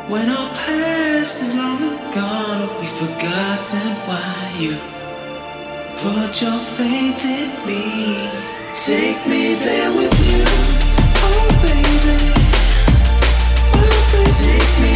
When our past is long gone, we've forgotten why you put your faith in me. Take me there with you, oh baby, oh baby. Take me